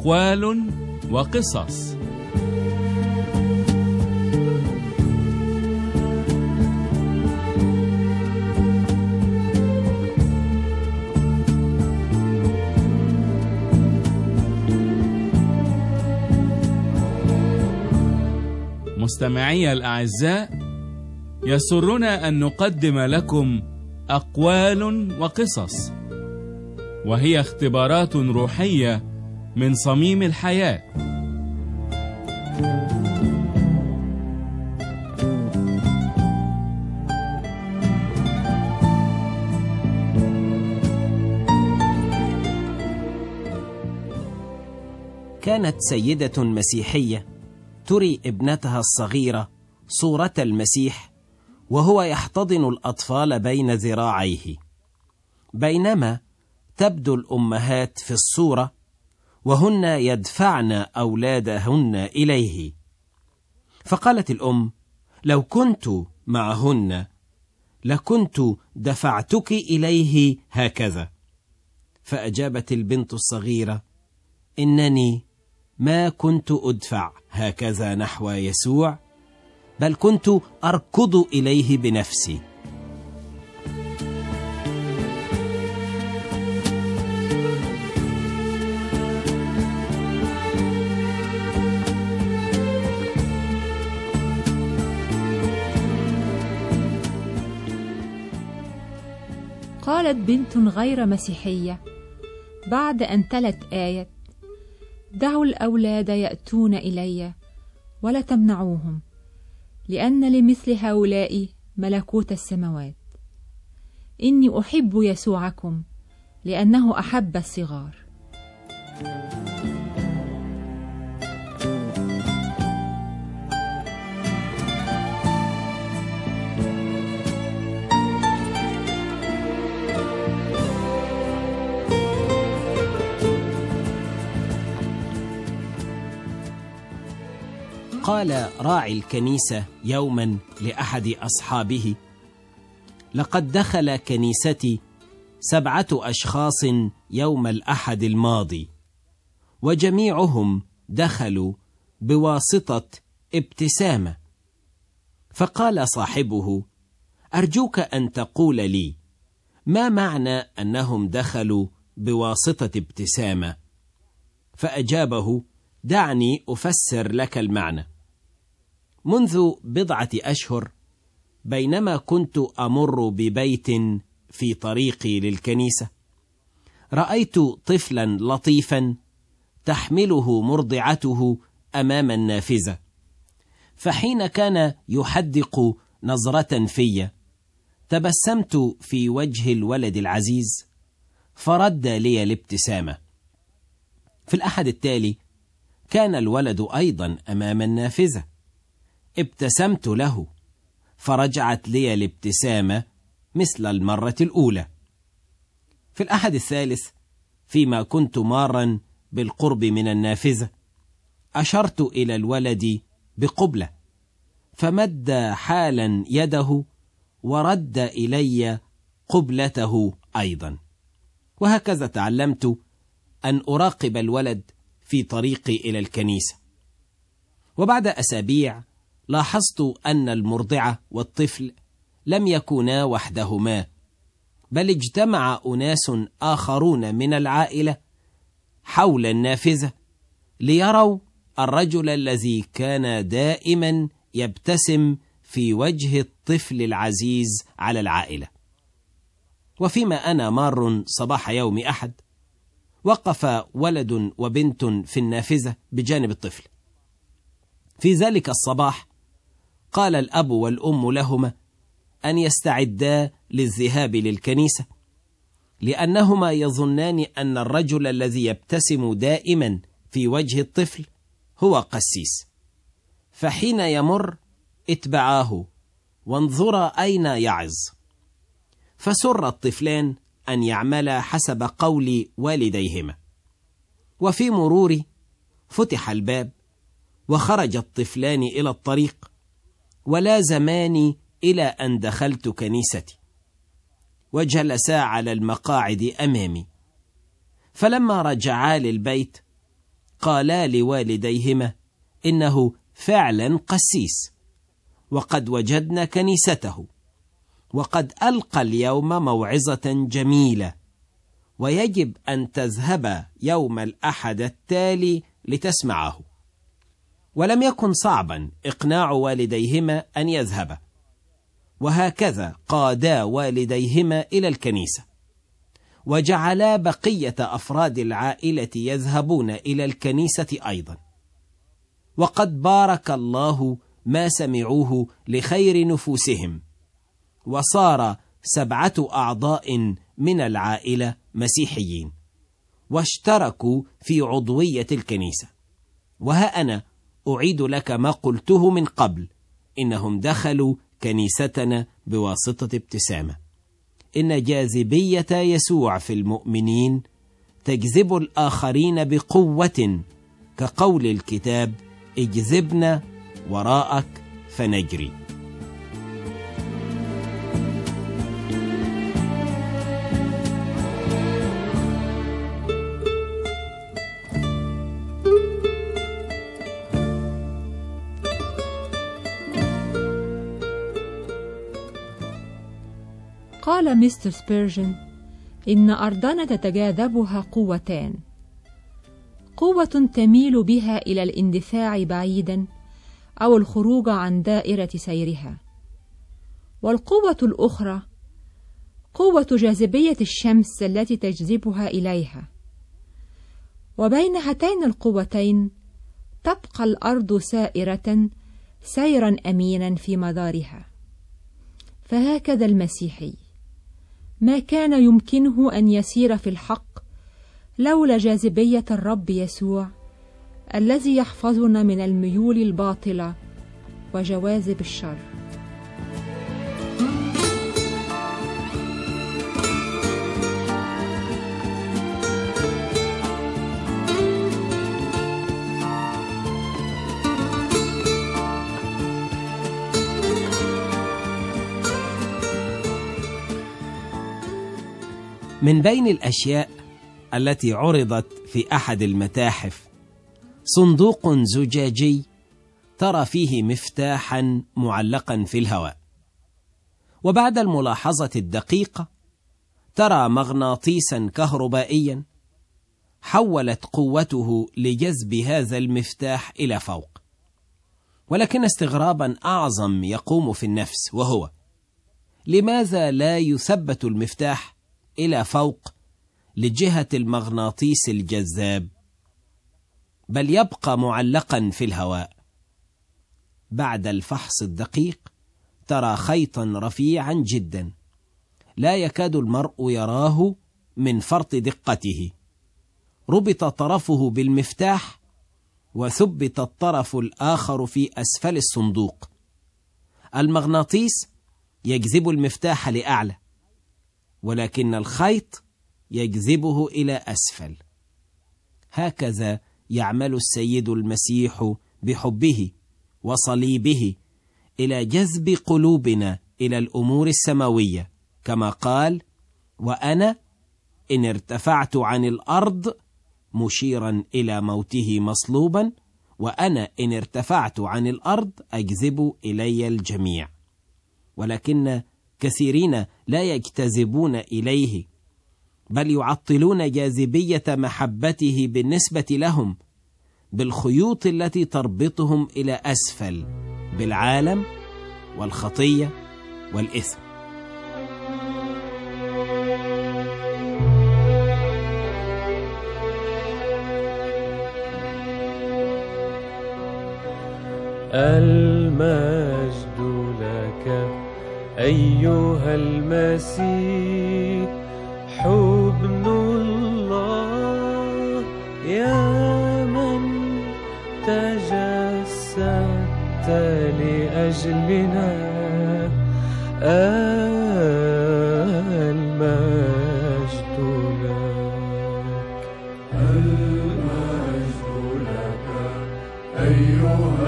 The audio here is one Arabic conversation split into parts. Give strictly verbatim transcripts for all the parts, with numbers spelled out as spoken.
أقوال وقصص. مستمعي الأعزاء، يسرنا أن نقدم لكم أقوال وقصص، وهي اختبارات روحية من صميم الحياة. كانت سيدة مسيحية تري ابنتها الصغيرة صورة المسيح وهو يحتضن الأطفال بين ذراعيه، بينما تبدو الأمهات في الصورة وهن يدفعن أولادهن إليه. فقالت الأم: لو كنت معهن لكنت دفعتك إليه هكذا. فأجابت البنت الصغيرة: إنني ما كنت أدفع هكذا نحو يسوع، بل كنت أركض إليه بنفسي. قالت بنت غير مسيحية بعد أن تلت آية: دعوا الأولاد يأتون إلي ولا تمنعوهم، لأن لمثل هؤلاء ملكوت السماوات. إني أحب يسوعكم لأنه أحب الصغار. قال راعي الكنيسة يوما لأحد أصحابه: لقد دخل كنيستي سبعة أشخاص يوم الأحد الماضي، وجميعهم دخلوا بواسطة ابتسامة. فقال صاحبه: أرجوك أن تقول لي ما معنى أنهم دخلوا بواسطة ابتسامة؟ فأجابه: دعني أفسر لك المعنى. منذ بضعة أشهر، بينما كنت أمر ببيت في طريقي للكنيسة، رأيت طفلا لطيفا تحمله مرضعته أمام النافذة، فحين كان يحدق نظرة في، تبسمت في وجه الولد العزيز فرد لي الابتسامة. في الأحد التالي كان الولد أيضا أمام النافذة، ابتسمت له فرجعت لي الابتسامة مثل المرة الأولى. في الأحد الثالث، فيما كنت مارا بالقرب من النافذة، أشرت إلى الولد بقبلة، فمد حالا يده ورد إلي قبلته أيضا. وهكذا تعلمت أن أراقب الولد في طريقي إلى الكنيسة. وبعد أسابيع لاحظت أن المرضعة والطفل لم يكونا وحدهما، بل اجتمع أناس آخرون من العائلة حول النافذة ليروا الرجل الذي كان دائما يبتسم في وجه الطفل العزيز على العائلة. وفيما أنا مار صباح يوم أحد، وقف ولد وبنت في النافذة بجانب الطفل. في ذلك الصباح قال الأب والأم لهما أن يستعدا للذهاب للكنيسة، لأنهما يظنان أن الرجل الذي يبتسم دائما في وجه الطفل هو قسيس، فحين يمر اتبعاه وانظرا أين يعظ. فسر الطفلان أن يعملا حسب قول والديهما. وفي مرور فتح الباب وخرج الطفلان إلى الطريق، ولازماني إلى أن دخلت كنيستي، وجلسا على المقاعد أمامي. فلما رجعا للبيت قالا لوالديهما إنه فعلا قسيس، وقد وجدنا كنيسته، وقد ألقى اليوم موعظة جميلة، ويجب أن تذهب يوم الأحد التالي لتسمعه. ولم يكن صعبا إقناع والديهما أن يذهبا، وهكذا قادا والديهما إلى الكنيسة، وجعلا بقية أفراد العائلة يذهبون إلى الكنيسة أيضا. وقد بارك الله ما سمعوه لخير نفوسهم، وصار سبعة أعضاء من العائلة مسيحيين، واشتركوا في عضوية الكنيسة. وها أنا أعيد لك ما قلته من قبل، إنهم دخلوا كنيستنا بواسطة ابتسامة. إن جاذبية يسوع في المؤمنين تجذب الآخرين بقوة، كقول الكتاب: اجذبنا وراءك فنجري. قال مستر سبيرجن: إن أرضنا تتجاذبها قوتان، قوة تميل بها إلى الاندفاع بعيدا أو الخروج عن دائرة سيرها، والقوة الأخرى قوة جاذبية الشمس التي تجذبها إليها. وبين هاتين القوتين تبقى الأرض سائرة سيرا أمينا في مدارها. فهكذا المسيحي ما كان يمكنه أن يسير في الحق لولا جاذبية الرب يسوع الذي يحفظنا من الميول الباطلة وجواذب الشر. من بين الأشياء التي عرضت في أحد المتاحف صندوق زجاجي ترى فيه مفتاحا معلقا في الهواء، وبعد الملاحظة الدقيقة ترى مغناطيسا كهربائيا حولت قوته لجذب هذا المفتاح إلى فوق. ولكن استغرابا أعظم يقوم في النفس، وهو: لماذا لا يثبت المفتاح إلى فوق لجهة المغناطيس الجذاب، بل يبقى معلقا في الهواء؟ بعد الفحص الدقيق ترى خيطا رفيعا جدا لا يكاد المرء يراه من فرط دقته، ربط طرفه بالمفتاح وثبت الطرف الآخر في أسفل الصندوق. المغناطيس يجذب المفتاح لأعلى، ولكن الخيط يجذبه إلى أسفل. هكذا يعمل السيد المسيح بحبه وصليبه إلى جذب قلوبنا إلى الأمور السماوية، كما قال: وأنا إن ارتفعت عن الأرض، مشيرا إلى موته مصلوبا، وأنا إن ارتفعت عن الأرض أجذب إلي الجميع. ولكن كثيرين لا يجتذبون إليه، بل يعطلون جاذبية محبته بالنسبة لهم بالخيوط التي تربطهم إلى أسفل بالعالم والخطية والإثم. المجد لك أيها المسيح، حبن الله يا من تجسدت لأجلنا. المجد لك المجد لك أيها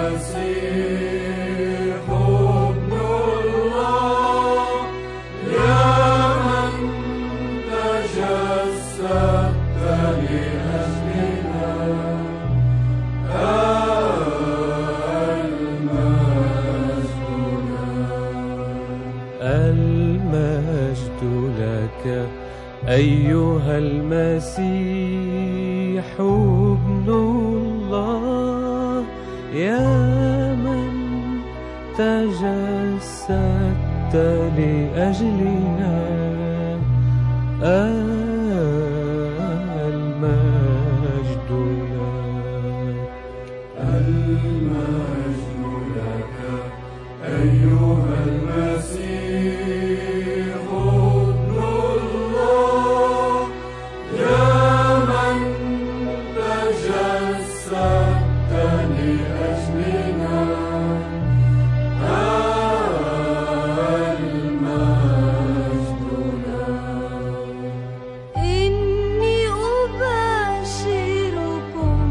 المسيح، ابن الله يا من تجسدت لأجلنا. أيها المسيح ابن الله يا من تجسدت لأجلنا المجد لك المجد لك أيها المسيح ابن الله يا من تجسدت لأجلنا المجد لك إني أبشركم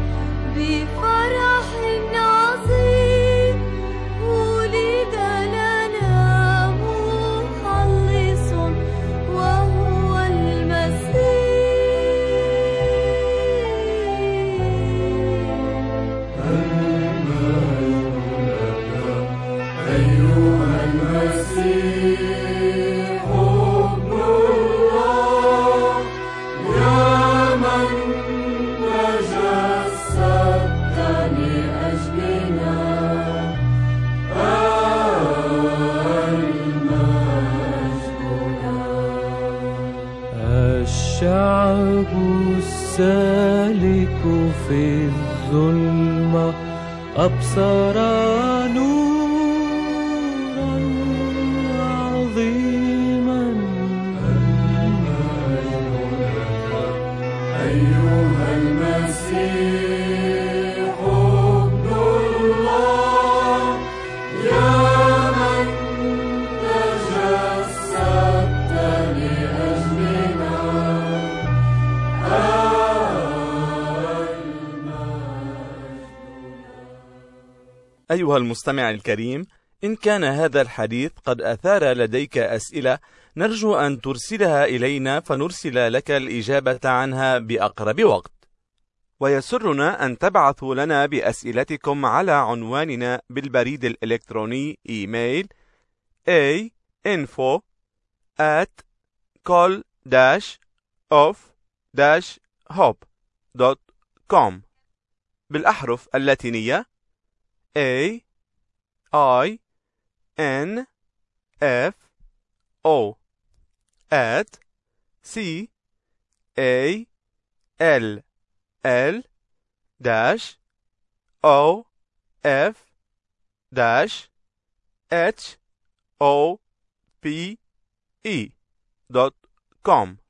بفرح عظيم ولد لنا مخلص وهو المسيح أيها المسيح ابن الله يا من تجسدت لأجلنا المجد لك الشعب السالك في الظلمة أبصر نورا عظيما أيها المسيح ابن الله يا من تجسدت لأجلنا أيها المستمع الكريم، إن كان هذا الحديث قد أثار لديك أسئلة نرجو أن ترسلها إلينا فنرسل لك الإجابة عنها بأقرب وقت. ويسرنا أن تبعثوا لنا بأسئلتكم على عنواننا بالبريد الإلكتروني إيميل a info at col dash of dash hope dot com بالأحرف اللاتينية A I N F O at C A L L dash O F dash H O P E dot com.